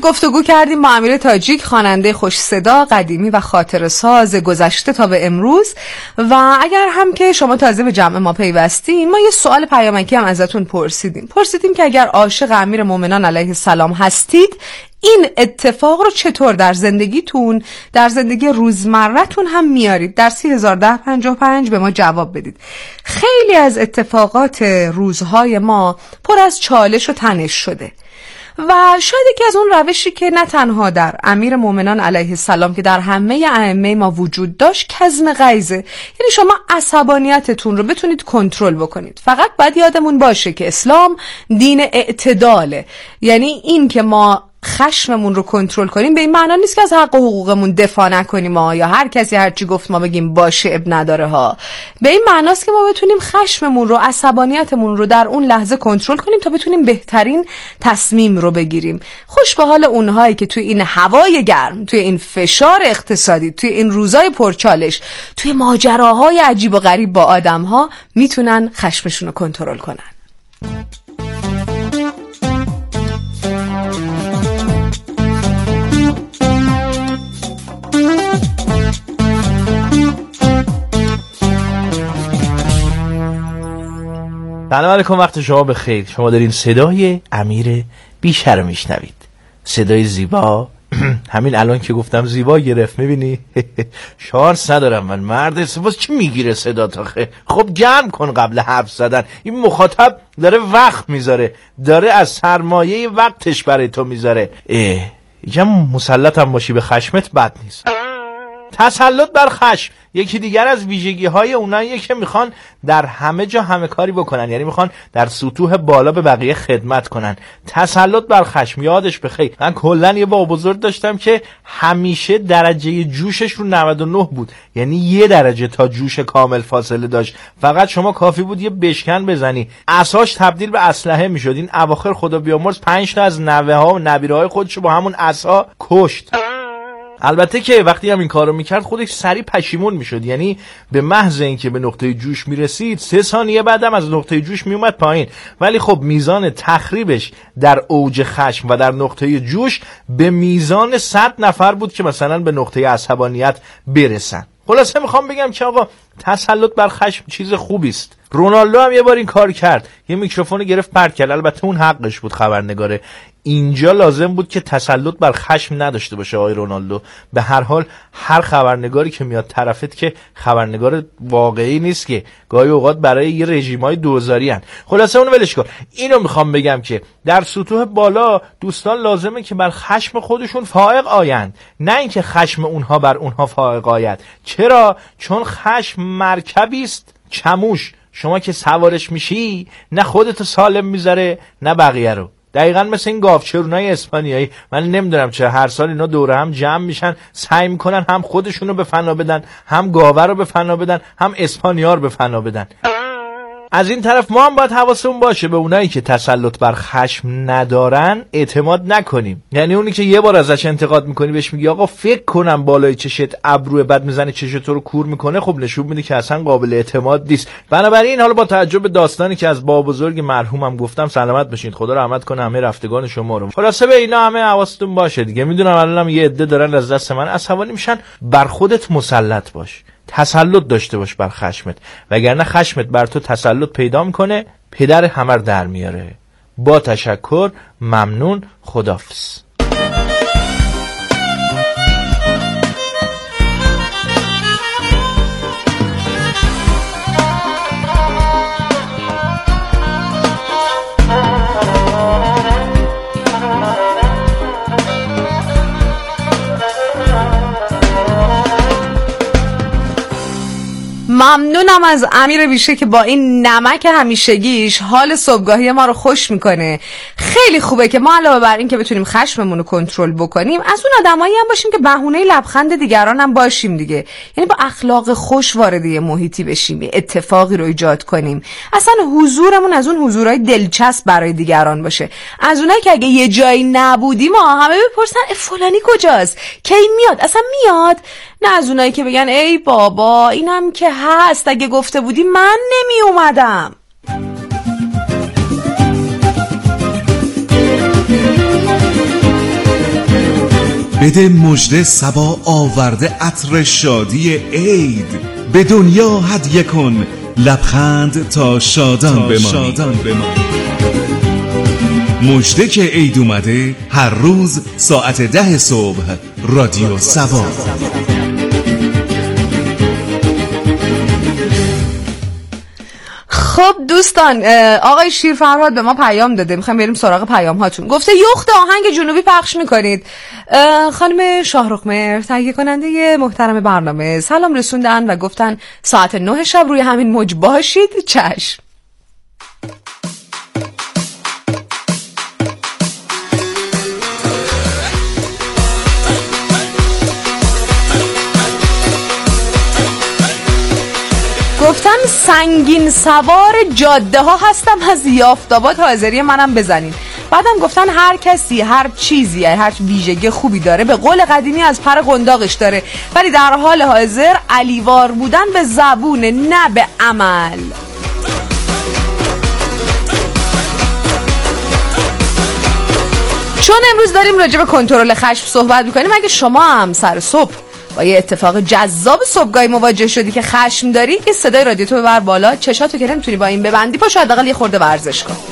گفتگو کردیم با امیر تاجیک، خواننده خوش صدا، قدیمی و خاطره ساز گذشته تا به امروز. و اگر هم که شما تازه به جمع ما پیوستین، ما یه سوال پیامکی هم ازتون پرسیدیم که اگر عاشق امیرالمومنین علیه السلام هستید، این اتفاق رو چطور در زندگیتون، در زندگی روزمرتون هم میارید؟ در 301055 به ما جواب بدید. خیلی از اتفاقات روزهای ما پر از چالش و تنش شده و شاید یکی از اون روشی که نه تنها در امیرالمومنین علیه السلام که در همه ائمه ما وجود داشت، کظم غیظه. یعنی شما عصبانیتتون رو بتونید کنترل بکنید. فقط باید یادمون باشه که اسلام دین اعتداله. یعنی این که ما خشممون رو کنترل کنیم به این معنا نیست که از حق و حقوقمون دفاع نکنیم یا هر کسی هر چی گفت ما بگیم باشه اب نداره ها. به این معناست که ما بتونیم خشممون رو، عصبانیتمون رو در اون لحظه کنترل کنیم تا بتونیم بهترین تصمیم رو بگیریم. خوش به حال اونهایی که توی این هوای گرم، توی این فشار اقتصادی، توی این روزای پرچالش، توی ماجراهای عجیب و غریب با آدم‌ها میتونن خشمشون رو کنترل کنن. سلام علیکم، وقت شما بخیر. شما دارین صدای امیر بیشه رو میشنوید. صدای زیبا. همین الان که گفتم زیبا گرفت، میبینی؟ شانس ندارم من، مرد سپاس چی میگیره صدا تاخه؟ خب گرم کن قبل حرف زدن. این مخاطب داره وقت میذاره، داره از سرمایه وقتش برای تو میذاره. یکم مسلطم باشی به خشمت بد نیست. تسلط بر خشم یکی دیگر از ویژگی های اوناییه که میخوان در همه جا همه کاری بکنن، یعنی میخوان در سطوح بالا به بقیه خدمت کنن. تسلط بر خشم، یادش بخیر من کلا یه بابا بزرگ داشتم که همیشه درجه جوشش رو 99 بود، یعنی 1 درجه تا جوش کامل فاصله داشت. فقط شما کافی بود یه بشکن بزنی عصاش تبدیل به اسلحه میشد. این اواخر خدا بیامرز 5 تا از نوه ها و نبیره های خودشو با همون عصا کشت. البته که وقتی هم این کارو میکرد خودش سریع پشیمون میشد، یعنی به محض اینکه به نقطه جوش میرسید 3 ثانیه بعدم از نقطه جوش میومد پایین. ولی خب میزان تخریبش در اوج خشم و در نقطه جوش به میزان 100 نفر بود که مثلا به نقطه عصبانیت برسن. خلاصه میخوام بگم که آقا تسلط بر خشم چیز خوبی است. رونالدو هم یه بار این کار کرد، یه میکروفون گرفت پرت کرد. البته اون حقش بود، خبرنگاره. اینجا لازم بود که تسلط بر خشم نداشته باشه آقای رونالدو. به هر حال هر خبرنگاری که میاد طرفت که خبرنگار واقعی نیست، که گاهی اوقات برای یه رژیمای دوزاری هن. خلاصه اونو ولش کن. اینو میخوام بگم که در سطوح بالا دوستان لازمه که بر خشم خودشون فائق آیند، نه اینکه خشم اونها بر اونها فائق آید. چرا؟ چون خشم مرکبی است چموش. شما که سوارش میشی نه خودتو سالم میذاره نه بقیه رو. دقیقاً مثل این گاوچرونای اسپانیایی. من نمیدونم چرا هر سال اینا دوره هم جمع میشن، سعی میکنن هم خودشونو به فنا بدن، هم گاوه رو به فنا بدن، هم اسپانیا رو به فنا بدن. از این طرف ما هم باید حواسمون باشه به اونایی که تسلط بر خشم ندارن اعتماد نکنیم. یعنی اونی که یه بار ازش انتقاد میکنی بهش میگی آقا فکر کنم بالای چشت ابروه، بعد میزنه چشت رو کور میکنه، خب نشون میده که اصلا قابل اعتماد نیست. بنابراین حالا با توجه به داستانی که از بابا بزرگ مرحومم گفتم، سلامت باشین، خدا رحمت کنه همه رفتگان شما رو. خلاصه به اینا همه حواستون باشه دیگه. میدونم الانم یه عده دارن از دست من عصبانی میشن. بر خودت مسلط باش، تسلط داشته باش بر خشمت، وگرنه خشمت بر تو تسلط پیدا میکنه، پدر همه رو در میاره. با تشکر، ممنون، خداحافظ. ممنونم از امیر بیشه که با این نمک همیشگیش حال صبحگاهی ما رو خوش میکنه. خیلی خوبه که ما علاوه بر این که بتونیم خشممون رو کنترل بکنیم، از اون آدمایی هم باشیم که بهونه لبخند دیگران هم باشیم دیگه. یعنی با اخلاق خوش وارد یه محیطی بشیم، یه اتفاقی رو ایجاد کنیم. اصلا حضورمون از اون حضورهای دلچسب برای دیگران باشه. از اونایی که اگه یه جایی نبودیم همه بپرسن فلانی کجاست، کی میاد، اصلا میاد. نه از اونایی که بگن ای بابا اینم که هست، اگه گفته بودی من نمی اومدم. بده مژده صبا آورده عطر شادی عید، به دنیا هدیه کن لبخند تا شادان بمانی. مژده که عید اومده، هر روز ساعت 10 صبح رادیو صبا. خب دوستان، آقای شیرفرهاد به ما پیام داده، میخوایم بریم سراغ پیام هاتون. گفته یخت آهنگ جنوبی پخش میکنید. خانم شاهرخ مهر تهیه کننده محترم برنامه سلام رسوندن و گفتن ساعت 9 شب روی همین موج باشید. چشم. گفتن سنگین سوار جاده ها هستم، از یافت‌آباد حاضری منم بزنین. بعدم گفتن هر کسی هر چیزی هر ویژگی خوبی داره، به قول قدیمی از پر قنداقش داره، ولی در حال حاضر علیوار بودن به زبون نه به عمل. چون امروز داریم راجع به کنترل خشم صحبت میکنیم، اگه شما هم سر صبح با یه اتفاق جذاب صبحگاهی مواجه شدی که خشم داری، یه صدای رادیو تو ببر بالا، چشاتو که نمیتونی با این ببندی، پاشو حداقل یه خورده ورزش کن.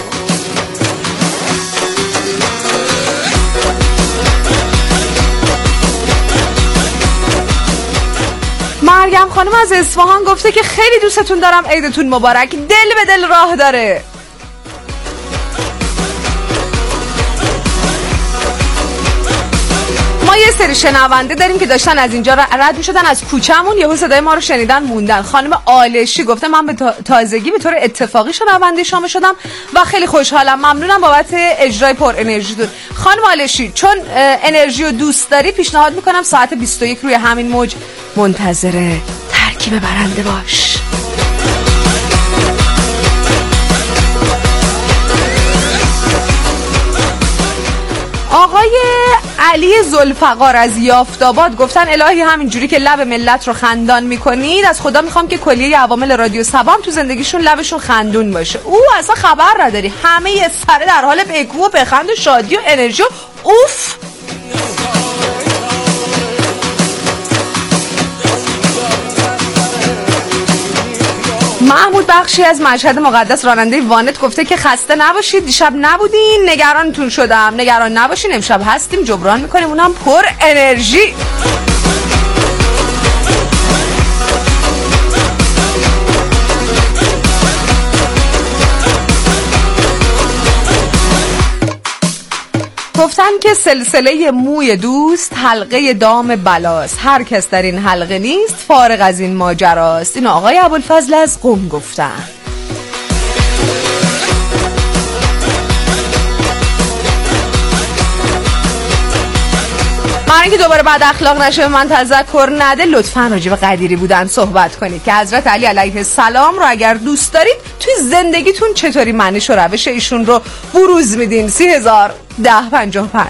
مریم خانم از اصفهان گفته که خیلی دوستتون دارم، عیدتون مبارک، دل به دل راه داره. ما یه سری شنونده داریم که داشتن از اینجا رد می شدن از کوچه‌مون، یهو صدای ما رو شنیدن موندن. خانم آلشی گفته من به تازگی به طور اتفاقی شنونده شما شدم و خیلی خوشحالم، ممنونم بابت اجرای پر انرژیتون. خانم آلشی چون انرژی رو دوست داری، پیشنهاد میکنم ساعت 21 روی همین موج منتظر ترکیب برنده باش. آقای علی ذوالفقار از یافت‌آباد گفتن الهی همینجوری که لب ملت رو خندان میکنید، از خدا میخوام که کلیه عوامل رادیو صبا تو زندگیشون لبشون خندون باشه. اصلا خبر نداری، همه یه سره در حال بگو و بخند و شادی و انرژی و اوف. محمود بخشی از مشهد مقدس راننده وانت گفته که خسته نباشید، دیشب نبودین، نگرانتون شدم. نگران نباشین، امشب هستیم، جبران میکنیم، اونم پر انرژی. گفتن که سلسله موی دوست حلقه دام بلاست، هر کس در این حلقه نیست فارغ از این ماجراست. این آقای ابوالفضل از قم گفتن. من اینکه دوباره بعد اخلاق نشه به من تذکر نده، لطفاً راجع به قدیری بودن صحبت کنید که حضرت علی علیه السلام رو اگر دوست دارید توی زندگیتون چطوری معنیش و روش ایشون رو بروز میدین. 301055.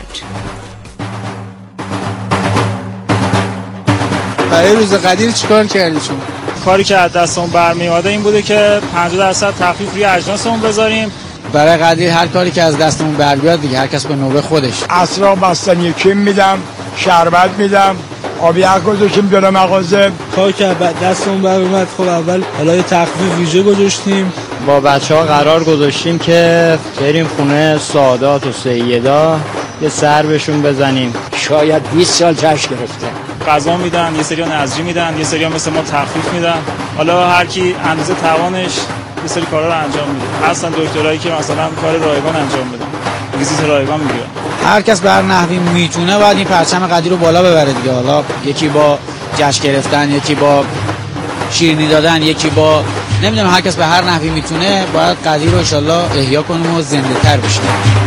برای روز قدیر چیکار کردی شما؟ کاری که از دستمون برمیاد این بوده که 50% تخفیف روی اجناسمون بذاریم. برای قدیر هر کاری که از دستمون برمیاد دیگه، هر کس به نوبه خودش. عصرا بستنی کیم میدم، شربت میدم، آبی یخ گذاشتیم جلو مغازه. کاری که دستمون برمیاد، خب اول حالا تخفیف ویژه گذاشتیم. با بچه‌ها قرار گذاشتیم که بریم خونه سعادات و سیدا یه سر بهشون بزنیم. شاید 20 سال جشن گرفته. غذا میدن، یه سری نظری میدن، یه سری مثل ما تخفیف میدن. حالا هر کی اندازه توانش یه سری کارا رو انجام میده. هستن دکترایی که مثلا کار رایگان انجام میدن، ویزیت رایگان میگیرن. هر کس به هر نحوی میتونه باید این پرچم قدیر رو بالا ببره دیگه. حالا یکی با جشن گرفتن، یکی با شیرینی دادن، یکی با نمیدونم، هر کس به هر نحوی میتونه باید قدیر رو ان شاءالله احیا کنیم و زنده تر بشیم.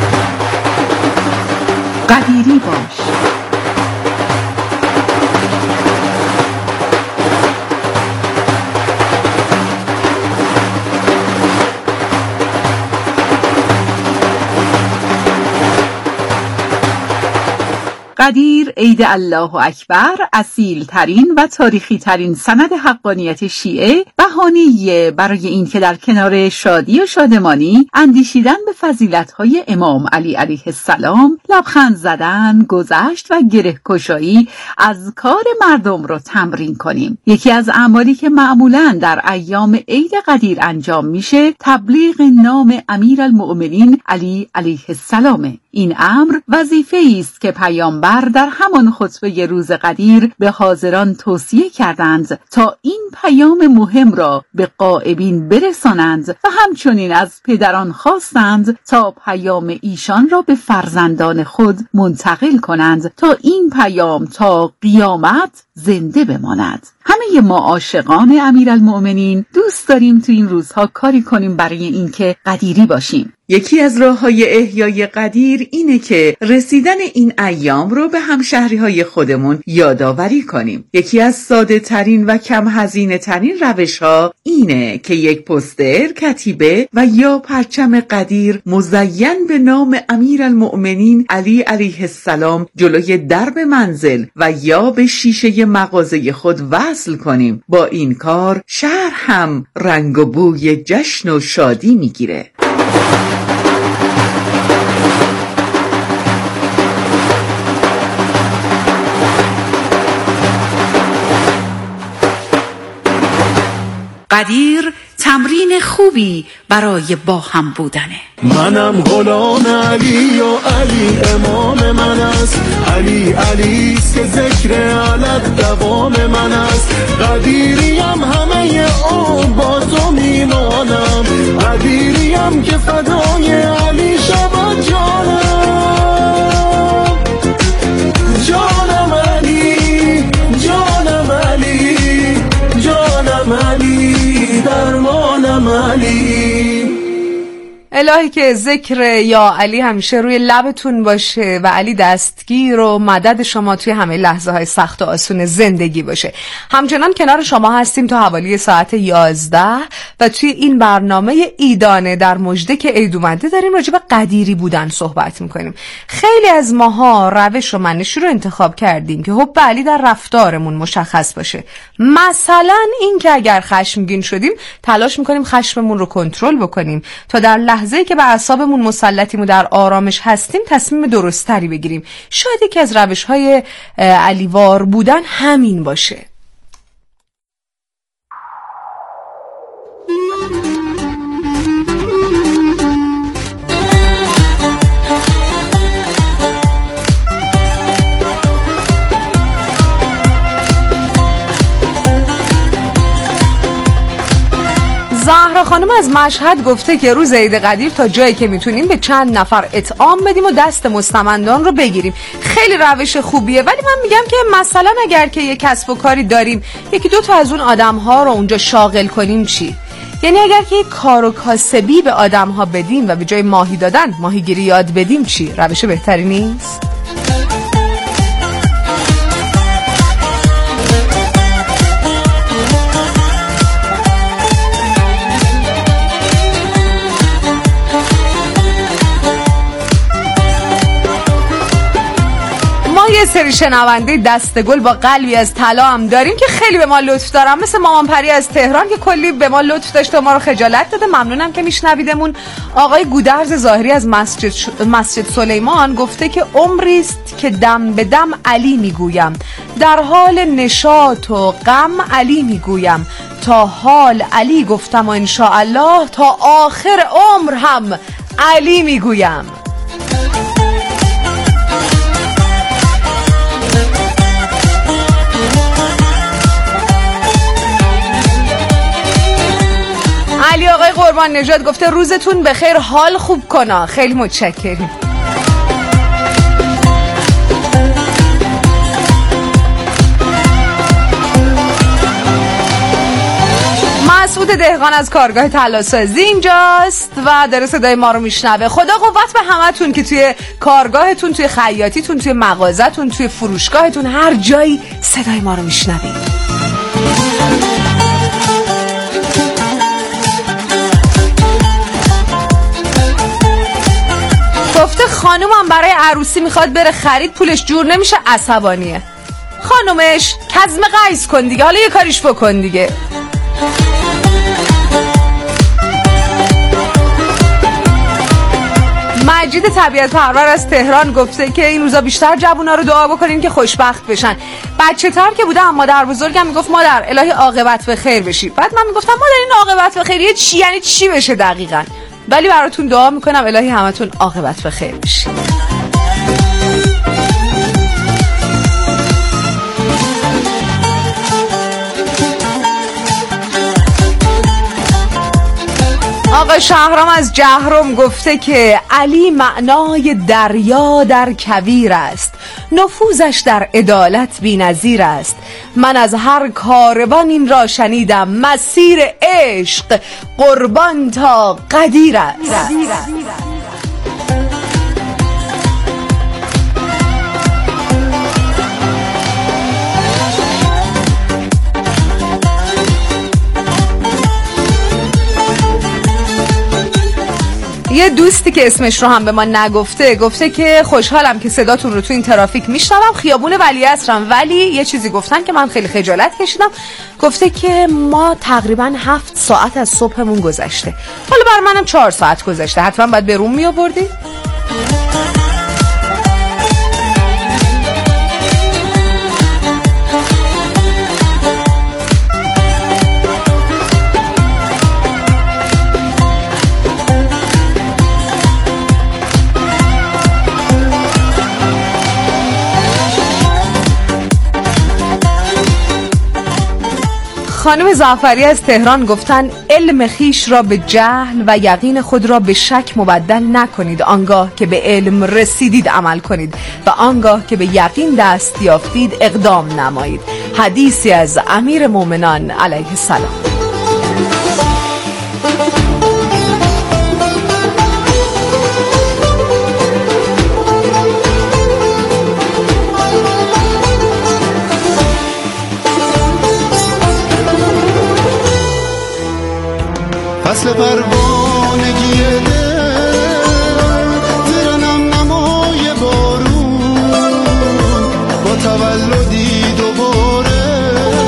قدیری باش. قدیر عید الله اکبر، اصیل ترین و تاریخی ترین سند حقانیت شیعه، بهانه‌ای برای این که در کنار شادی و شادمانی اندیشیدن به فضیلت‌های امام علی علیه السلام، لبخند زدن، گذشت و گره کشایی از کار مردم رو تمرین کنیم. یکی از اعمالی که معمولاً در ایام عید قدیر انجام میشه تبلیغ نام امیرالمؤمنین علی علیه السلام. این امر وظیفه‌ای است که پیامبر در همان خطبه روز قدیر به حاضران توصیه کردند تا این پیام مهم را به غائبین برسانند و همچنین از پدران خواستند تا پیام ایشان را به فرزندان خود منتقل کنند تا این پیام تا قیامت زنده بماند. همه ما عاشقان امیرالمؤمنین دوست داریم تو این روزها کاری کنیم برای اینکه قدیری باشیم. یکی از راه‌های احیای قدیر اینه که رسیدن این ایام رو به همشهری‌های خودمون یادآوری کنیم. یکی از ساده ترین و کم هزینه ترین روش‌ها اینه که یک پوستر، کتیبه و یا پرچم قدیر مزین به نام امیرالمؤمنین علی علیه السلام جلوی درب منزل و یا به شیشه مغازه خود وصل کنیم. با این کار شهر هم رنگ و بوی جشن و شادی میگیره. قدیر تمرین خوبی برای با هم بودنه. منم غلام علی و علی امام من است، علی علی است که ذکر علت دوام من است، قدیریم همه اون با تو میمانم، قدیریم که فدای علی شود جانم، جانم علی، جانم علی، جانم علی، درمانم علی. الهی که ذکر یا علی همیشه روی لبتون باشه و علی دستگیر و مدد شما توی همه لحظه های سخت و آسون زندگی باشه. همچنان کنار شما هستیم تا حوالی ساعت 11 و توی این برنامه ایدانه در مژده که عید اومده داریم راجع به قدیری بودن صحبت میکنیم. خیلی از ماها روش و منشی رو انتخاب کردیم که حب علی در رفتارمون مشخص باشه. مثلا این که اگر خشمگین شدیم تلاش میکنیم خشممون رو کنترل بکنیم تا در لحظه‌ای که به اعصابمون مسلطیم و در آرامش هستیم تصمیم درستری بگیریم. شاید یکی از روش‌های علیوار بودن همین باشه. زهرا خانم از مشهد گفته که روز عید قدیر تا جایی که میتونیم به چند نفر اطعام بدیم و دست مستمندان رو بگیریم. خیلی روش خوبیه، ولی من میگم که مثلا اگر که یک کسب و کاری داریم یکی دو تا از اون آدم‌ها رو اونجا شاغل کنیم چی؟ یعنی اگر که یک کار و کاسبی به آدم‌ها بدیم و به جای ماهی دادن ماهیگیری یاد بدیم چی؟ روش بهتری نیست؟ یه سری شنونده دستگل با قلبی از طلا هم داریم که خیلی به ما لطف دارن، مثل مامان پری از تهران که کلی به ما لطف داشته و ما رو خجالت داده. ممنونم که میشنویدمون. آقای گودرز ظاهری از مسجد سلیمان گفته که عمریست که دم به دم علی میگویم، در حال نشاط و غم علی میگویم، تا حال علی گفتم و انشاءالله تا آخر عمر هم علی میگویم. علی آقای قربان نژاد گفته روزتون بخیر، حال خوب کنا. خیلی متشکریم. مسعود دهقان از کارگاه طلاسازی اینجاست و داره صدای ما رو میشنوه. خدا قوت به همتون که توی کارگاهتون، توی خیاطیتون، توی مغازتون، توی فروشگاهتون، هر جایی صدای ما رو میشنوید. خانومم برای عروسی میخواد بره خرید، پولش جور نمیشه، عصبانیه. خانومش کظم قیس کن دیگه، حالا یه کاریش بکن دیگه. مجید طبیعت پرور از تهران گفته که این روزا بیشتر جوونا رو دعا بکنین که خوشبخت بشن. بچه تر که بودم مادر بزرگم میگفت مادر الهی عاقبت به خیر بشی. بعد من میگفتم مادر این عاقبت به خیر چی، یعنی چی بشه دقیقاً؟ ولی براتون دعا میکنم الهی همتون عاقبت به خیر بشین. آقا شهرام از جهرم گفته که علی معنای دریا در کویر است، نفوذش در عدالت بی‌نظیر است. من از هر کاروان این را شنیدم، مسیر عشق قربان تا قدیر است. یه دوستی که اسمش رو هم به ما نگفته گفته که خوشحالم که صداتون رو تو این ترافیک میشنوم، خیابون ولیعصرم، ولی یه چیزی گفتن که من خیلی خجالت کشیدم. گفته که ما تقریبا 7 ساعت از صبحمون گذشته، حالا بر منم 4 ساعت گذشته، حتما باید به روم میآوردی؟ خانم زعفری از تهران گفتن علم خیش را به جهل و یقین خود را به شک مبدل نکنید، آنگاه که به علم رسیدید عمل کنید و آنگاه که به یقین دست یافتید اقدام نمایید. حدیثی از امیر مومنان علیه السلام. فصل پروانگی دل زیر نم نمای بارون، با تولدی دوباره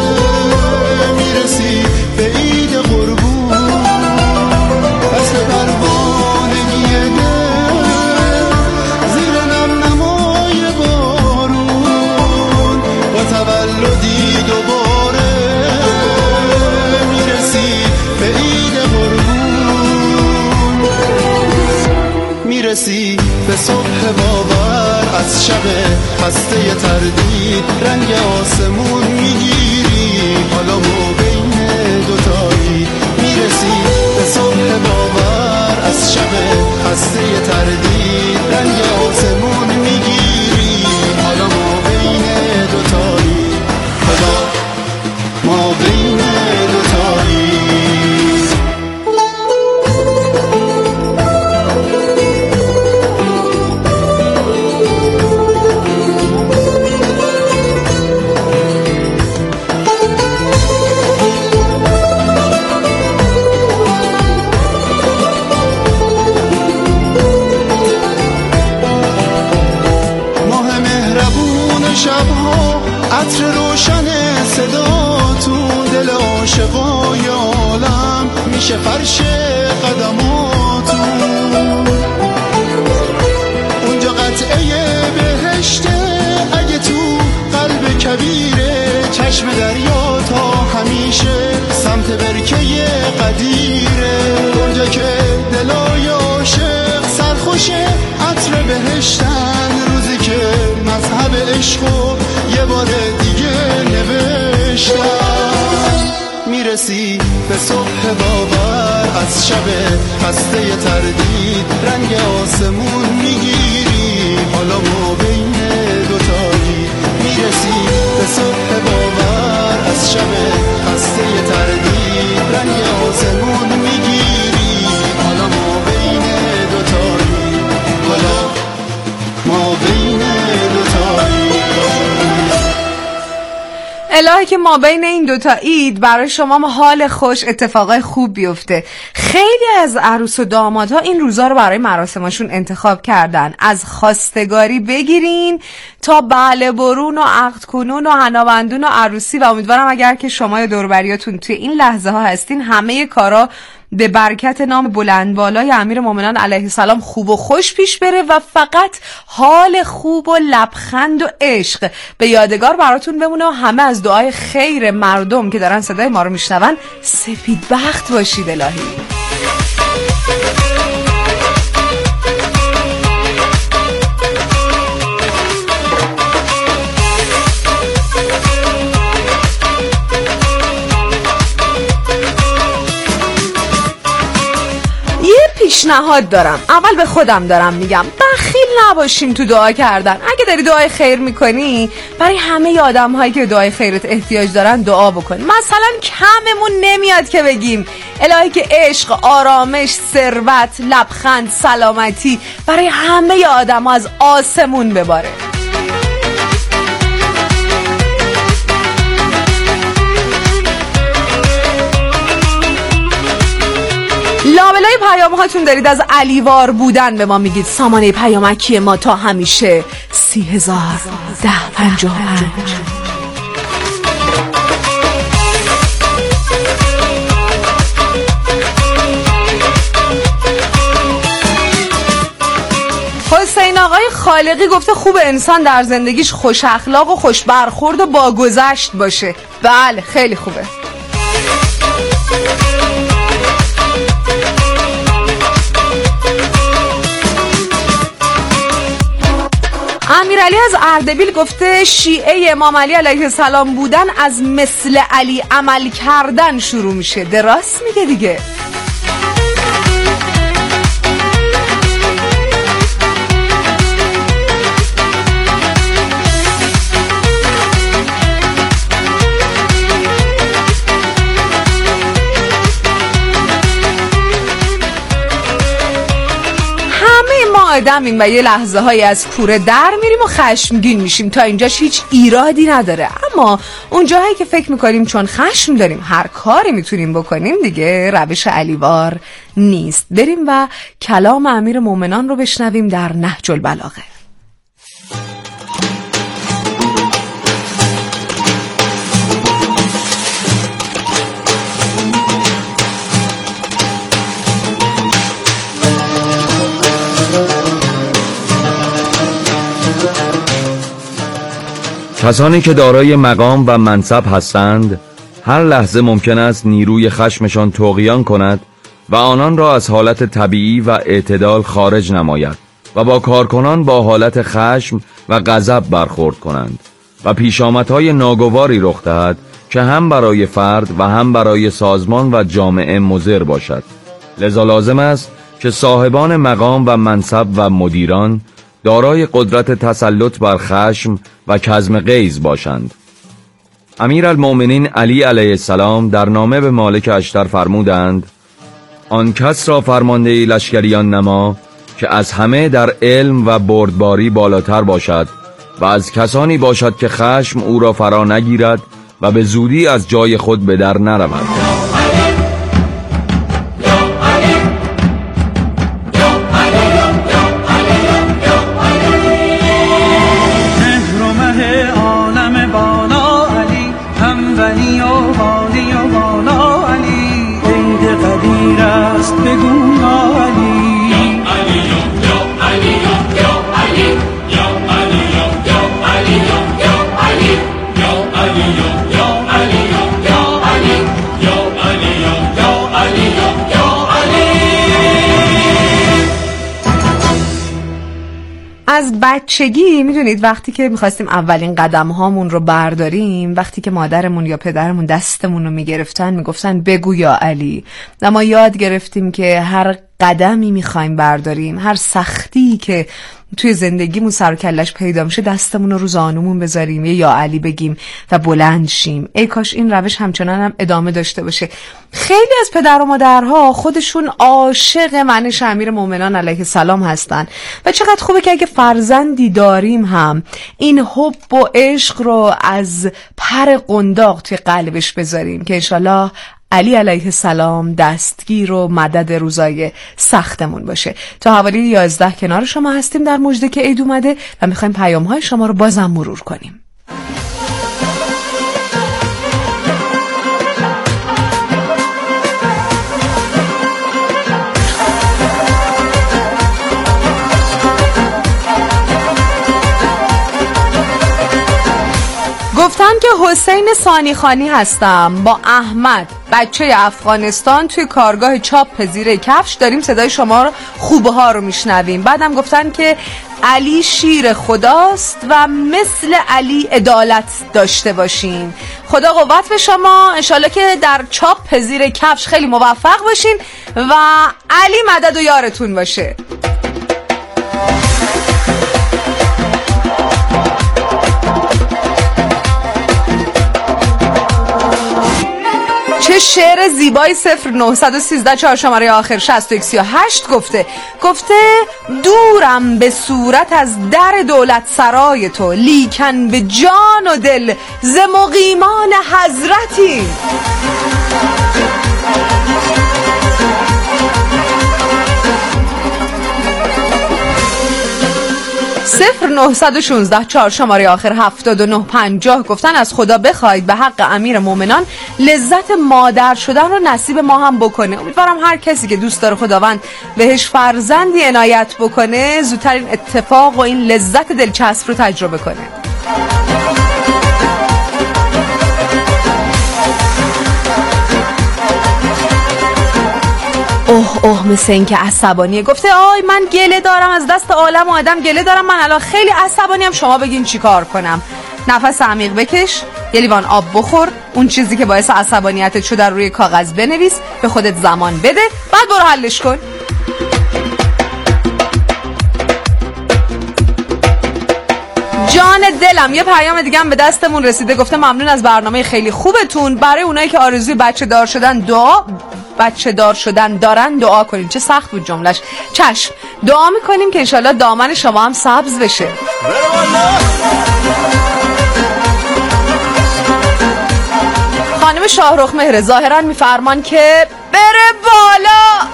میرسی به عید قربون. فصل پروانگی دل زیر نم نمای بارون، با تولدی دوباره میرسی به عید میرسی به صبح باور، از شب خسته تردید رنگ آسمون میگیری، حالا ما بین دوتایی. میرسی به صبح باور، از شب خسته تردید رنگ آسمون میگیری، حالا ما بین دوتایی. حالا ما بین دوتایی. شبها عطر روشن صداتون، دل عاشقای عالم میشه فرش قدماتون. اونجا قطعه بهشته اگه تو قلب کبیره، چشم دریا تا همیشه سمت برکه قدیره. اونجا که دلای عاشق سرخوشه عطر بهشتن، روزی که مذهب عشقو یه بار دیگه نوشتم. میرسی به صبح باور، از شب خسته تردید رنگ آسمون میگیری، حالا ما بین دوتایی. میرسی به صبح باور، از شب خسته تردید رنگ آسمون میگیری، حالا ما بین دوتایی. حالا ما بین دوتایی. الهی که ما بین این دوتا عید برای شما حال خوش، اتفاقای خوب بیفته. خیلی از عروس و دامادها این روزا رو برای مراسمشون انتخاب کردن، از خواستگاری بگیرین تا بله برون و عقد کنون و حنابندون و عروسی، و امیدوارم اگر که شما یا دور و بریاتون توی این لحظه ها هستین همه کارا به برکت نام بلند بالای امیرالمومنین علیه السلام خوب و خوش پیش بره و فقط حال خوب و لبخند و عشق به یادگار براتون بمونه و همه از دعای خیر مردم که دارن صدای ما رو میشنون سفید بخت باشید الهی. پیشنهاد دارم، اول به خودم دارم میگم، بخیل نباشیم تو دعا کردن. اگه داری دعای خیر میکنی برای همه آدم هایی که دعای خیرت احتیاج دارن دعا بکن. مثلا کممون نمیاد که بگیم الهی که عشق، آرامش، ثروت، لبخند، سلامتی برای همه آدم ها از آسمون بباره. لابلای پیام هاتون دارید از علیوار بودن به ما میگید. سامانه پیامکی ما تا همیشه 30,1055. حسین آقای خالقی گفته خوب انسان در زندگیش خوش اخلاق و خوش برخورد و با گذشت باشه. بله خیلی خوبه. امیرعلی از اردبیل گفته شیعه امام علی علیه السلام بودن از مثل علی عمل کردن شروع میشه. درست میگه دیگه. آدمیم و یه لحظه های از کوره در میریم و خشمگین میشیم. تا اینجاش هیچ ایرادی نداره، اما اون جاهایی که فکر میکنیم چون خشم داریم هر کاری میتونیم بکنیم دیگه روش علیوار نیست. بریم و کلام امیرالمومنین رو بشنویم در نهج البلاغه. کسانی که دارای مقام و منصب هستند هر لحظه ممکن است نیروی خشمشان طغیان کند و آنان را از حالت طبیعی و اعتدال خارج نماید و با کارکنان با حالت خشم و غضب برخورد کنند و پیشامدهای ناگواری رخ دهد که هم برای فرد و هم برای سازمان و جامعه مضر باشد. لذا لازم است که صاحبان مقام و منصب و مدیران دارای قدرت تسلط بر خشم و کظم غیظ باشند. امیرالمومنین علی علیه السلام در نامه به مالک اشتر فرمودند آن کس را فرمانده لشکریان نما که از همه در علم و بردباری بالاتر باشد و از کسانی باشد که خشم او را فرا نگیرد و به زودی از جای خود به در نرود. از بچگی میدونید وقتی که میخواستیم اولین قدم هامون رو برداریم، وقتی که مادرمون یا پدرمون دستمون رو میگرفتن میگفتن بگو یا علی. ما یاد گرفتیم که هر قدمی میخوایم برداریم، هر سختی که توی زندگیمون سر و کلش پیدا میشه دستمون رو زانومون بذاریم یا علی بگیم و بلند شیم. ای کاش این روش همچنان هم ادامه داشته باشه. خیلی از پدر و مادرها خودشون عاشق منش امیر مومنان علیه السلام هستن و چقدر خوبه که اگه فرزندی داریم هم این حب و عشق رو از پر قنداق توی قلبش بذاریم که انشالله علی علیه السلام دستگیر و مدد روزای سختمون باشه. تا حوالی 11 کنار شما هستیم در مژده که عید اومده و میخوایم پیام‌های شما رو بازم مرور کنیم. گفتم که حسین ثانیخانی هستم، با احمد بچه افغانستان توی کارگاه چاپ پذیره کفش داریم صدای شما خوبه ها رو میشنویم. بعدم گفتن که علی شیر خداست و مثل علی عدالت داشته باشین. خدا قوت به شما، انشالله که در چاپ پذیره کفش خیلی موفق باشین و علی مدد و یارتون باشه. چه شعر زیبایی. 0913 4 شماره آخر 6138 گفته دورم به صورت از در دولت سرای تو، لیکن به جان و دل ز مقیمان حضرتی. 0916 4 شماره آخر 7950 گفتن از خدا بخواید به حق امیر مومنان لذت مادر شدن رو نصیب ما هم بکنه. امیدوارم هر کسی که دوست داره خداوند بهش فرزندی عنایت بکنه زودتر این اتفاق و این لذت دلچسب رو تجربه کنه. اوه مثل این که عصبانیه. گفته آی من گله دارم از دست عالم و آدم گله دارم، من الان خیلی عصبانیم، شما بگین چی کار کنم. نفس عمیق بکش، یه لیوان آب بخور، اون چیزی که باعث عصبانیتت شده روی کاغذ بنویس، به خودت زمان بده، بعد برو حلش کن. جان دلم یه پیام دیگه هم به دستمون رسیده. گفته ممنون از برنامه خیلی خوبتون. برای اونایی که آرزوی بچه دار شدن دارن دعا کنیم. چه سخت بود جملش. چشم، دعا میکنیم که انشالله دامن شما هم سبز بشه. خانم شاهرخ مهر ظاهرا میفرمان که بره بالا.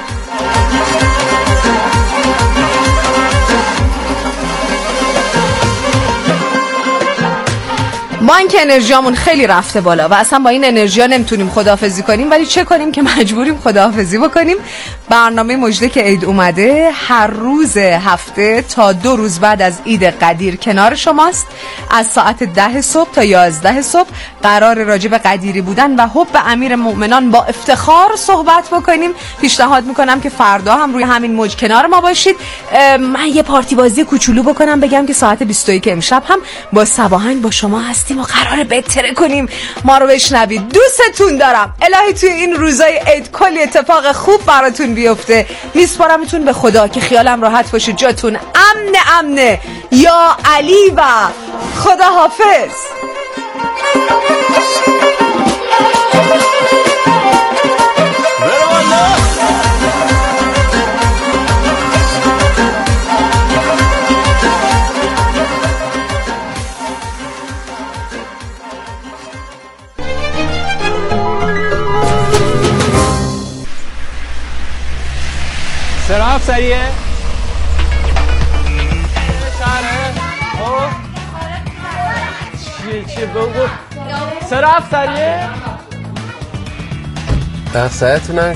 ما این که انرژیامون خیلی رفته بالا و اصلا با این انرژیا نمیتونیم خداحافظی کنیم، ولی چه کنیم که مجبوریم خداحافظی بکنیم. برنامه مژده که عید اومده هر روز هفته تا 2 روز بعد از عید قدیر کنار شماست. از ساعت 10 صبح تا 11 صبح قرار راجع به قدیری بودن و حب امیر مومنان با افتخار صحبت بکنیم. پیشنهاد میکنم که فردا هم روی همین موج کنار ما باشید. من یه پارتی بازی کوچولو بکنم، بگم که ساعت 21 امشب هم با صباحنگ با شما هستیم و قراره بهتره کنیم. ما رو بشنوید. دوستتون دارم. الهی توی این روزای عید کلی اتفاق خوب براتون بیفته. میسپارمتون به خدا که خیالم راحت باشه، جاتون امنه. یا علی و خدا حافظ. سرعت سریعه شهره چیه بگو سرعت سریعه احسایتونم